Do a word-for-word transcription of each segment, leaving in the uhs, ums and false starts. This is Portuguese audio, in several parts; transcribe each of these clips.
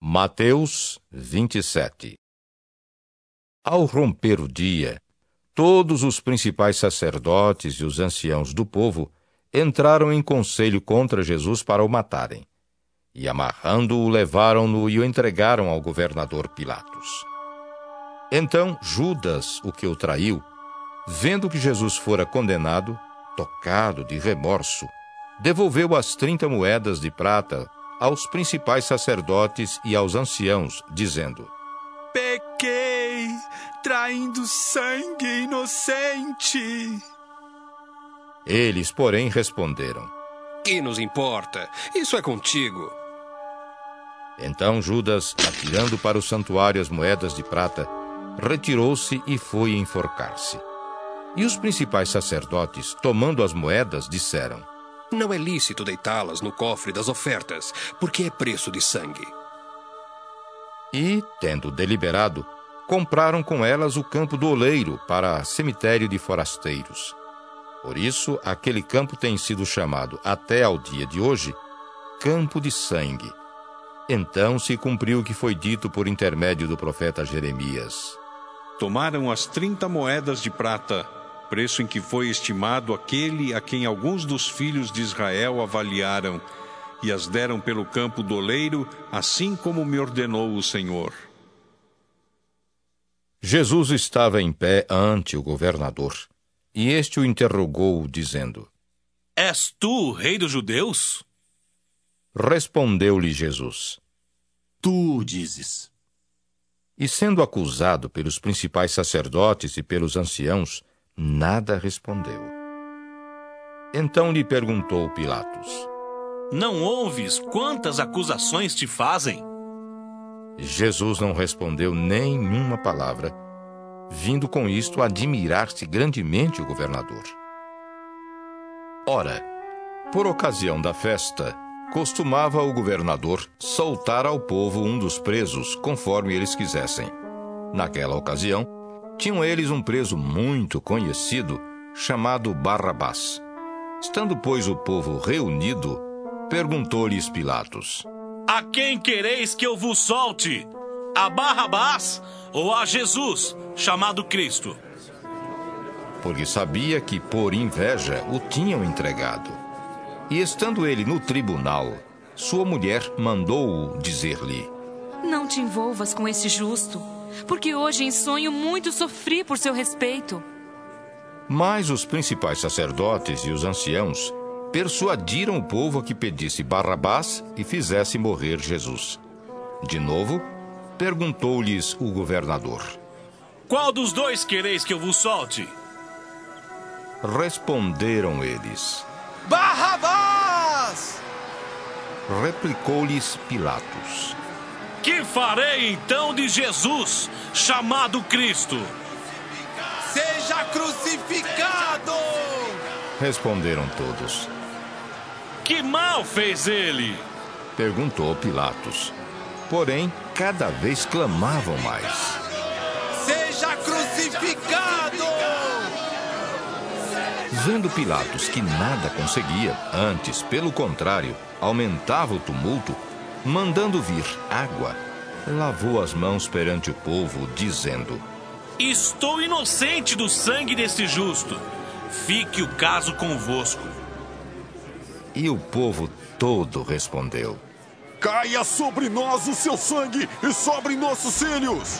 Mateus vinte e sete. Ao romper o dia, todos os principais sacerdotes e os anciãos do povo entraram em conselho contra Jesus para o matarem. E amarrando-o, levaram-no e o entregaram ao governador Pilatos. Então Judas, o que o traiu, vendo que Jesus fora condenado, tocado de remorso, devolveu as trinta moedas de prata aos principais sacerdotes e aos anciãos, dizendo: Pequei, traindo sangue inocente. Eles, porém, responderam: Que nos importa? Isso é contigo. Então Judas, atirando para o santuário as moedas de prata, retirou-se e foi enforcar-se. E os principais sacerdotes, tomando as moedas, disseram: Não é lícito deitá-las no cofre das ofertas, porque é preço de sangue. E, tendo deliberado, compraram com elas o campo do oleiro para cemitério de forasteiros. Por isso, aquele campo tem sido chamado, até ao dia de hoje, Campo de Sangue. Então se cumpriu o que foi dito por intermédio do profeta Jeremias. Tomaram as trinta moedas de prata, preço em que foi estimado aquele a quem alguns dos filhos de Israel avaliaram, e as deram pelo campo do oleiro, assim como me ordenou o Senhor. Jesus estava em pé ante o governador, e este o interrogou, dizendo: És tu o rei dos judeus? Respondeu-lhe Jesus: Tu dizes. E sendo acusado pelos principais sacerdotes e pelos anciãos, nada respondeu. Então lhe perguntou Pilatos: Não ouves quantas acusações te fazem? Jesus não respondeu nenhuma palavra, vindo com isto admirar-se grandemente o governador. Ora, por ocasião da festa, costumava o governador soltar ao povo um dos presos, conforme eles quisessem. Naquela ocasião, tinham eles um preso muito conhecido, chamado Barrabás. Estando, pois, o povo reunido, perguntou-lhes Pilatos: A quem quereis que eu vos solte? A Barrabás ou a Jesus, chamado Cristo? Porque sabia que, por inveja, o tinham entregado. E estando ele no tribunal, sua mulher mandou-o dizer-lhe: Não te envolvas com esse justo, porque hoje em sonho muito sofri por seu respeito. Mas os principais sacerdotes e os anciãos persuadiram o povo a que pedisse Barrabás e fizesse morrer Jesus. De novo, perguntou-lhes o governador: Qual dos dois quereis que eu vos solte? Responderam eles: Barrabás! Replicou-lhes Pilatos: Que farei então de Jesus, chamado Cristo? Seja crucificado! Responderam todos. Que mal fez ele? Perguntou Pilatos. Porém, cada vez clamavam mais: Seja crucificado! Vendo Pilatos que nada conseguia, antes, pelo contrário, aumentava o tumulto, mandando vir água, lavou as mãos perante o povo, dizendo: Estou inocente do sangue desse justo. Fique o caso convosco. E o povo todo respondeu: Caia sobre nós o seu sangue e sobre nossos filhos.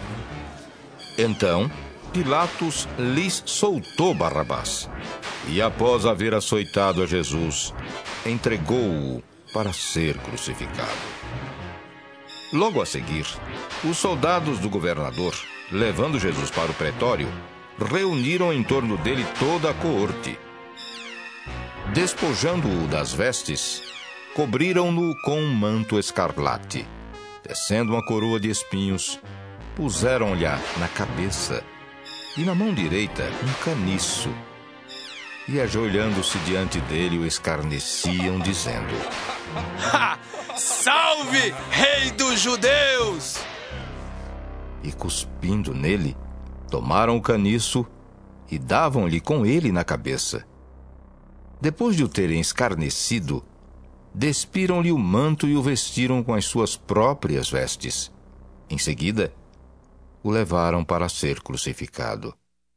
Então Pilatos lhes soltou Barrabás, e após haver açoitado a Jesus, entregou-o para ser crucificado. Logo a seguir, os soldados do governador, levando Jesus para o pretório, reuniram em torno dele toda a coorte. Despojando-o das vestes, cobriram-no com um manto escarlate. Tecendo uma coroa de espinhos, puseram-lhe na cabeça e na mão direita um caniço. E ajoelhando-se diante dele, o escarneciam, dizendo: Ha! Salve, rei dos judeus! E cuspindo nele, tomaram o caniço e davam-lhe com ele na cabeça. Depois de o terem escarnecido, despiram-lhe o manto e o vestiram com as suas próprias vestes. Em seguida, o levaram para ser crucificado.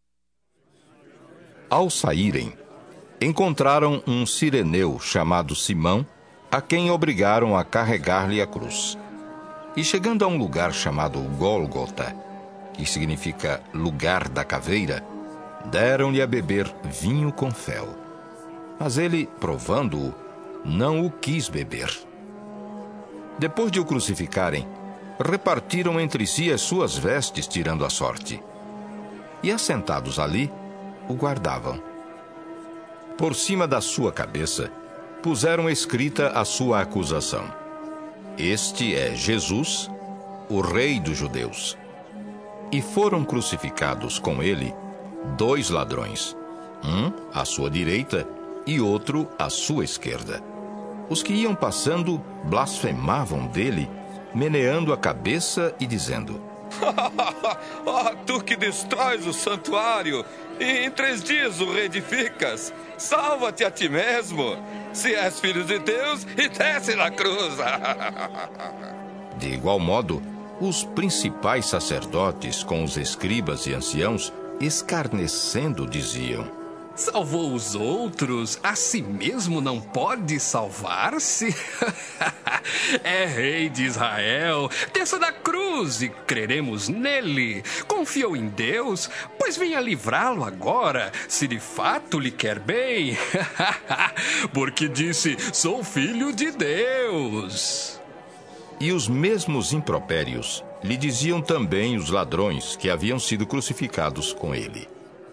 Ao saírem, encontraram um cireneu chamado Simão, a quem obrigaram a carregar-lhe a cruz. E chegando a um lugar chamado Gólgota, que significa lugar da caveira, deram-lhe a beber vinho com fel. Mas ele, provando-o, não o quis beber. Depois de o crucificarem, repartiram entre si as suas vestes, tirando a sorte. E assentados ali, o guardavam. Por cima da sua cabeça, puseram escrita a sua acusação: Este é Jesus, o Rei dos Judeus. E foram crucificados com ele dois ladrões, um à sua direita e outro à sua esquerda. Os que iam passando blasfemavam dele, meneando a cabeça e dizendo: Oh, tu que destróis o santuário e em três dias o reedificas, salva-te a ti mesmo, se és filho de Deus, e desce na cruz. De igual modo, os principais sacerdotes com os escribas e anciãos, escarnecendo, diziam: Salvou os outros, a si mesmo não pode salvar-se? É rei de Israel, desça da cruz e creremos nele. Confiou em Deus, pois venha livrá-lo agora, se de fato lhe quer bem. Porque disse, sou filho de Deus. E os mesmos impropérios lhe diziam também os ladrões que haviam sido crucificados com ele.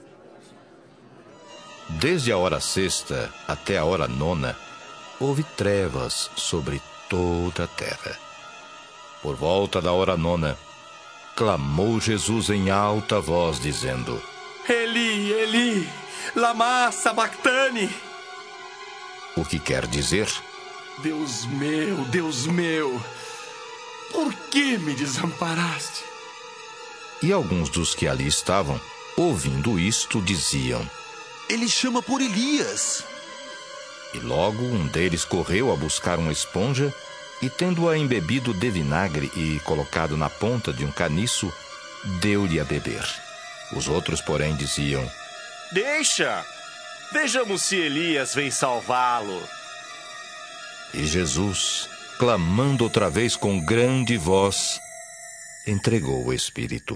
Desde a hora sexta até a hora nona, houve trevas sobre toda a terra. Por volta da hora nona, clamou Jesus em alta voz, dizendo: Eli, Eli, lama sabachthani. O que quer dizer: Deus meu, Deus meu, por que me desamparaste? E alguns dos que ali estavam, ouvindo isto, diziam: Ele chama por Elias. E logo um deles correu a buscar uma esponja e, tendo-a embebido de vinagre e colocado na ponta de um caniço, deu-lhe a beber. Os outros, porém, diziam: Deixa! Vejamos se Elias vem salvá-lo. E Jesus, clamando outra vez com grande voz, entregou o Espírito.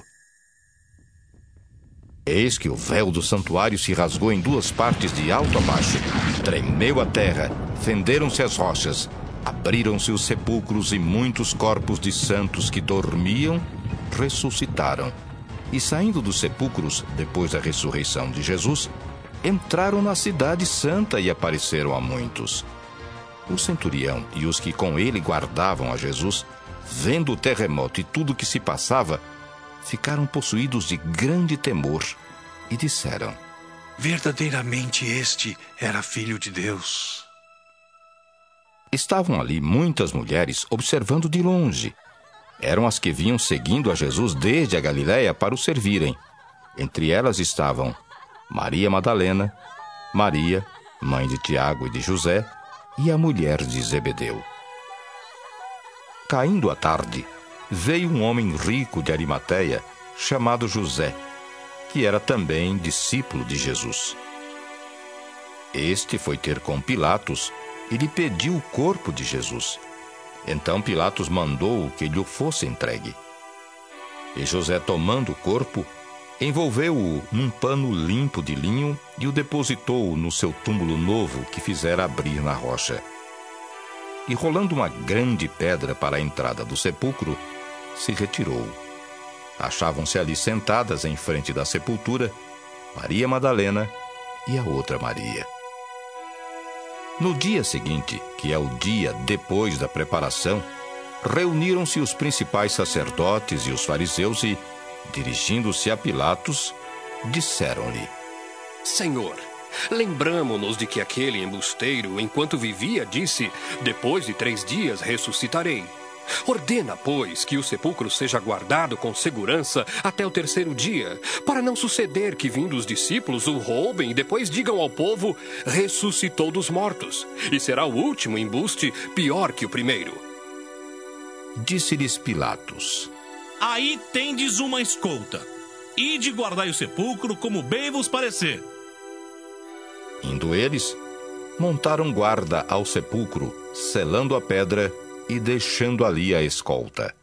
Eis que o véu do santuário se rasgou em duas partes de alto a baixo. Tremeu a terra, fenderam-se as rochas, abriram-se os sepulcros e muitos corpos de santos que dormiam ressuscitaram. E saindo dos sepulcros, depois da ressurreição de Jesus, entraram na cidade santa e apareceram a muitos. O centurião e os que com ele guardavam a Jesus, vendo o terremoto e tudo o que se passava, ficaram possuídos de grande temor e disseram: Verdadeiramente este era filho de Deus. Estavam ali muitas mulheres observando de longe. Eram as que vinham seguindo a Jesus desde a Galiléia para o servirem. Entre elas estavam Maria Madalena, Maria, mãe de Tiago e de José, e a mulher de Zebedeu. Caindo a tarde, veio um homem rico de Arimateia, chamado José, que era também discípulo de Jesus. Este foi ter com Pilatos e lhe pediu o corpo de Jesus. Então Pilatos mandou que lhe fosse entregue. E José, tomando o corpo, envolveu-o num pano limpo de linho e o depositou no seu túmulo novo que fizera abrir na rocha. E rolando uma grande pedra para a entrada do sepulcro, se retirou. Achavam-se ali sentadas em frente da sepultura Maria Madalena e a outra Maria. No dia seguinte, que é o dia depois da preparação, reuniram-se os principais sacerdotes e os fariseus e, dirigindo-se a Pilatos, disseram-lhe: Senhor, lembramo-nos de que aquele embusteiro, enquanto vivia, disse, depois de três dias ressuscitarei. Ordena, pois, que o sepulcro seja guardado com segurança até o terceiro dia, para não suceder que, vindo os discípulos, o roubem e depois digam ao povo: ressuscitou dos mortos, e será o último embuste pior que o primeiro. Disse-lhes Pilatos: Aí tendes uma escolta. Ide guardai o sepulcro como bem vos parecer. Indo eles, montaram guarda ao sepulcro, selando a pedra e deixando ali a escolta.